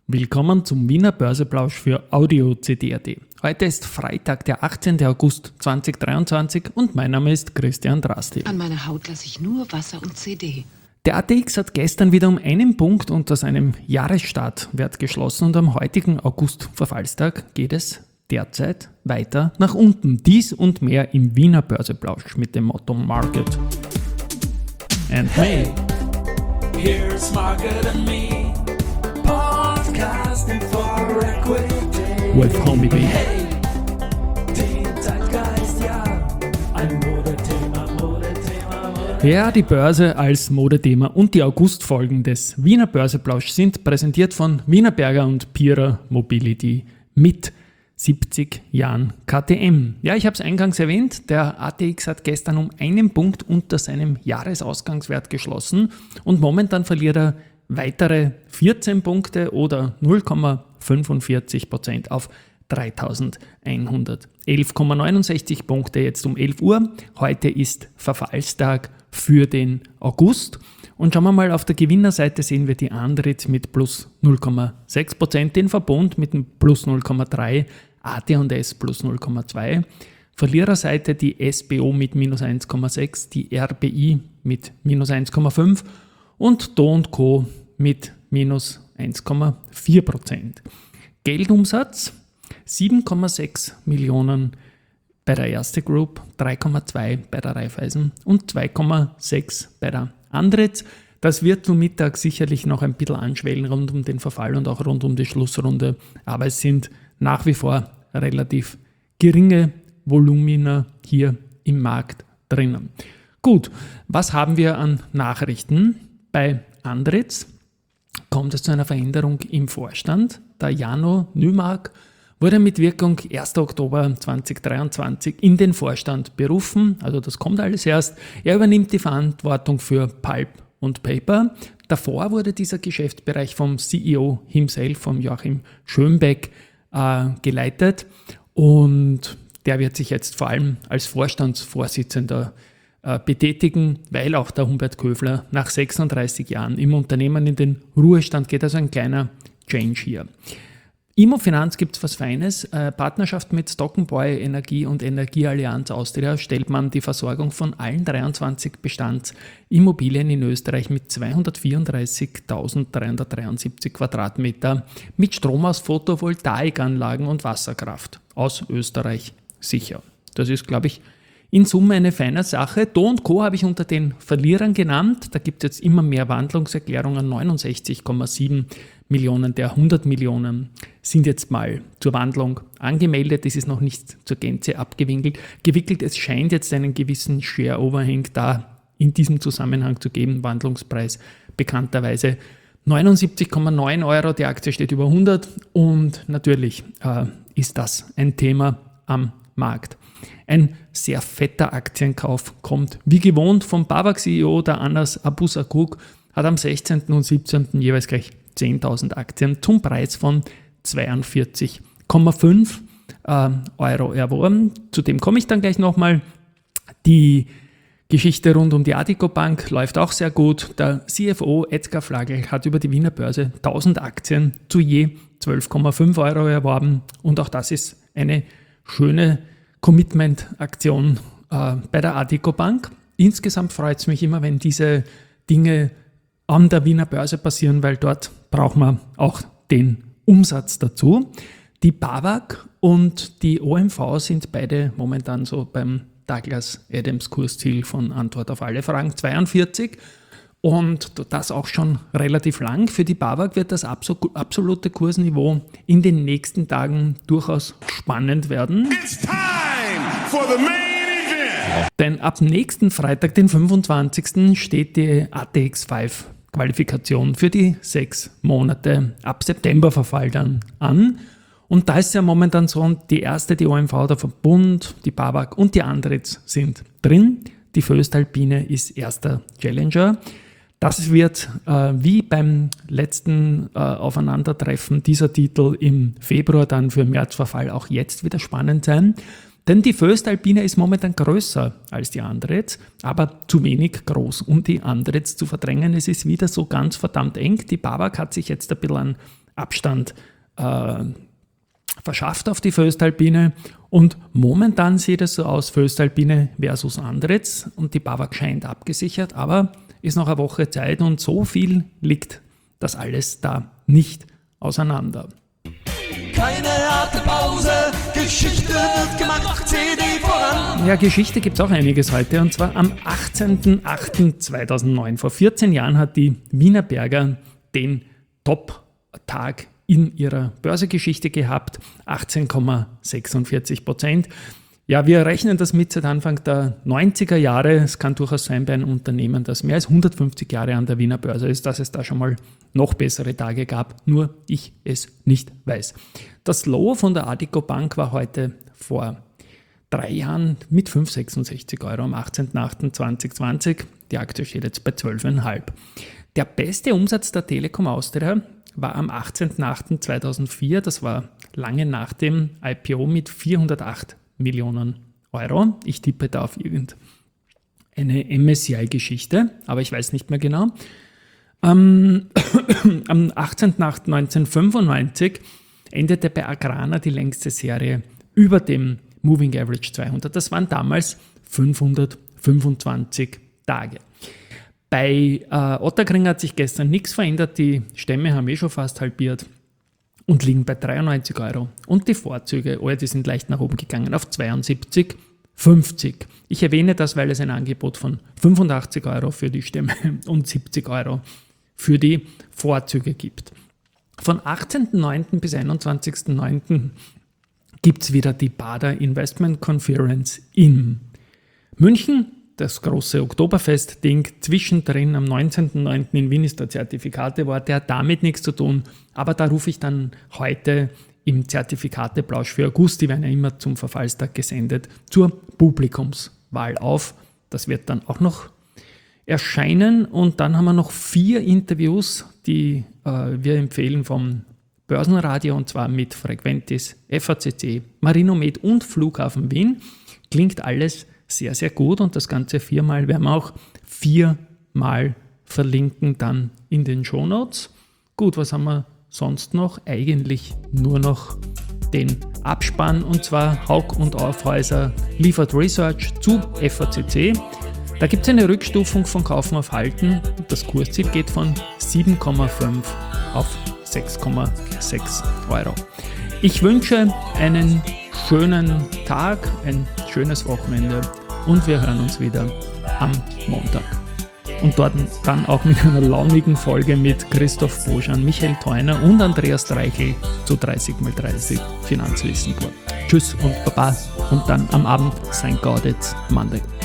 Willkommen zum Wiener Börseplausch für Audio CD.at. Heute ist Freitag, der 18. August 2023 und mein Name ist Christian Drastil. An meiner Haut lasse ich nur Wasser und CD. Der ATX hat gestern wieder um einen Punkt unter seinem Jahresstartwert geschlossen und am heutigen August-Verfallstag geht es derzeit weiter nach unten. Dies und mehr im Wiener Börseplausch mit dem Motto Market and Me. Here's Market and Me, podcasting for equity. With Homie B. Hey, den Zeitgeist, ja, ein Modethema. Ja, die Börse als Modethema und die Augustfolgen des Wiener Börseplausch sind präsentiert von Wienerberger und Pierer Mobility mit 70 Jahren KTM. Ja, ich habe es eingangs erwähnt, der ATX hat gestern um einen Punkt unter seinem Jahresausgangswert geschlossen und momentan verliert er weitere 14 Punkte oder 0,45% auf 3.111,69 Punkte jetzt um 11 Uhr. Heute ist Verfallstag für den August. Und schauen wir mal, auf der Gewinnerseite sehen wir die Andritz mit plus 0,6%, den Verbund mit einem plus 0,3%, AT&S plus 0,2%, Verliererseite die SBO mit minus 1,6%, die RBI mit minus 1,5% und Do & Co. mit minus 1,4%. Geldumsatz 7,6 Millionen bei der Erste Group, 3,2 bei der Raiffeisen und 2,6 bei der Andritz. Das wird zum Mittag sicherlich noch ein bisschen anschwellen rund um den Verfall und auch rund um die Schlussrunde, aber es sind nach wie vor relativ geringe Volumina hier im Markt drinnen. Gut, was haben wir an Nachrichten? Bei Andritz kommt es zu einer Veränderung im Vorstand. Der Jano Nymark wurde mit Wirkung 1. Oktober 2023 in den Vorstand berufen, also das kommt alles erst. Er übernimmt die Verantwortung für Pulp und Paper. Davor wurde dieser Geschäftsbereich vom CEO himself, vom Joachim Schönbeck, geleitet und der wird sich jetzt vor allem als Vorstandsvorsitzender betätigen, weil auch der Humbert Köfler nach 36 Jahren im Unternehmen in den Ruhestand geht, also ein kleiner Change hier. Immofinanz gibt es was Feines. Partnerschaft mit Stock Boy Energie und Energieallianz Austria stellt man die Versorgung von allen 23 Bestandsimmobilien in Österreich mit 234.373 Quadratmeter mit Strom aus Photovoltaikanlagen und Wasserkraft aus Österreich sicher. Das ist, glaube ich, in Summe eine feine Sache. Do & Co. habe ich unter den Verlierern genannt. Da gibt es jetzt immer mehr Wandlungserklärungen. 69,7 Millionen der 100 Millionen sind jetzt mal zur Wandlung angemeldet. Das ist noch nicht zur Gänze abgewickelt. Es scheint jetzt einen gewissen Share-Overhang da in diesem Zusammenhang zu geben. Wandlungspreis bekannterweise 79,9 Euro. Die Aktie steht über 100 und natürlich ist das ein Thema am Markt. Ein sehr fetter Aktienkauf kommt wie gewohnt vom BAWAG-CEO, der Anas Abusakuk, hat am 16. und 17. jeweils gleich 10.000 Aktien zum Preis von 42,5 Euro erworben. Zu dem komme ich dann gleich nochmal. Die Geschichte rund um die Addiko Bank läuft auch sehr gut. Der CFO Edgar Flagel hat über die Wiener Börse 1000 Aktien zu je 12,5 Euro erworben und auch das ist eine schöne Commitment-Aktion bei der Addiko Bank. Insgesamt freut es mich immer, wenn diese Dinge an der Wiener Börse passieren, weil dort braucht man auch den Umsatz dazu. Die BAWAG und die OMV sind beide momentan so beim Douglas Adams Kursziel von Antwort auf alle Fragen 42 und das auch schon relativ lang. Für die BAWAG wird das absolute Kursniveau in den nächsten Tagen durchaus spannend werden. It's time for the main event. Denn ab nächsten Freitag, den 25. steht die ATX 5 Qualifikation für die 6 Monate ab Septemberverfall dann an. Und da ist ja momentan so, die erste, die OMV, der Verbund, die BAWAG und die Andritz sind drin. Die Voestalpine ist erster Challenger. Das wird wie beim letzten Aufeinandertreffen dieser Titel im Februar dann für Märzverfall auch jetzt wieder spannend sein. Denn die Voestalpine ist momentan größer als die Andritz, aber zu wenig groß, um die Andritz zu verdrängen. Es ist wieder so ganz verdammt eng. Die BAWAG hat sich jetzt ein bisschen an Abstand verschafft auf die Föstalpine. Und momentan sieht es so aus, Föstalpine versus Andritz und die BAWAG scheint abgesichert, aber ist noch eine Woche Zeit und so viel liegt das alles da nicht auseinander. Keine harte Pause, Geschichte wird gemacht, CD voran. Ja, Geschichte gibt es auch einiges heute und zwar am 18.08.2009. Vor 14 Jahren hat die Wienerberger den Top-Tag in ihrer Börsegeschichte gehabt, 18,46%. Ja, wir rechnen das mit seit Anfang der 90er Jahre. Es kann durchaus sein bei einem Unternehmen, das mehr als 150 Jahre an der Wiener Börse ist, dass es da schon mal noch bessere Tage gab, nur ich es nicht weiß. Das Low von der Addiko Bank war heute vor 3 Jahren mit 5,66 € am 18.08.2020. Die Aktie steht jetzt bei 12,5. Der beste Umsatz der Telekom Austria war am 18.08.2004, das war lange nach dem IPO mit 408 Millionen Euro. Ich tippe da auf irgendeine MSCI-Geschichte, aber ich weiß nicht mehr genau. Am 18.08.1995 endete bei Agrana die längste Serie über dem Moving Average 200. Das waren damals 525 Tage. Bei Ottakring hat sich gestern nichts verändert. Die Stämme haben schon fast halbiert und liegen bei 93 €. Und die Vorzüge, die sind leicht nach oben gegangen auf 72,50. Ich erwähne das, weil es ein Angebot von 85 € für die Stämme und 70 € für die Vorzüge gibt. Von 18.09. bis 21.09. gibt es wieder die Bader Investment Conference in München. Das große Oktoberfest-Ding zwischendrin am 19.09. in Wien ist der Zertifikatewort, der hat damit nichts zu tun, aber da rufe ich dann heute im Zertifikateplausch für August, die werden ja immer zum Verfallstag gesendet, zur Publikumswahl auf. Das wird dann auch noch erscheinen und dann haben wir noch 4 Interviews, die wir empfehlen vom Börsenradio und zwar mit Frequentis, FACC, Marinomed und Flughafen Wien. Klingt alles sehr, sehr gut und das Ganze 4-mal werden wir auch 4-mal verlinken dann in den Shownotes. Gut, was haben wir sonst noch? Eigentlich nur noch den Abspann und zwar Haug und Aufhäuser liefert Research zu FACC. Da gibt es eine Rückstufung von Kaufen auf Halten. Das Kursziel geht von 7,5 auf 6,6 €. Ich wünsche einen schönen Tag, ein schönes Wochenende und wir hören uns wieder am Montag. Und dort dann auch mit einer launigen Folge mit Christoph Boschan, Michael Theuner und Andreas Dreichel zu 30x30 Finanzwissen pur. Tschüss und Baba und dann am Abend St. Gaudetz Monday.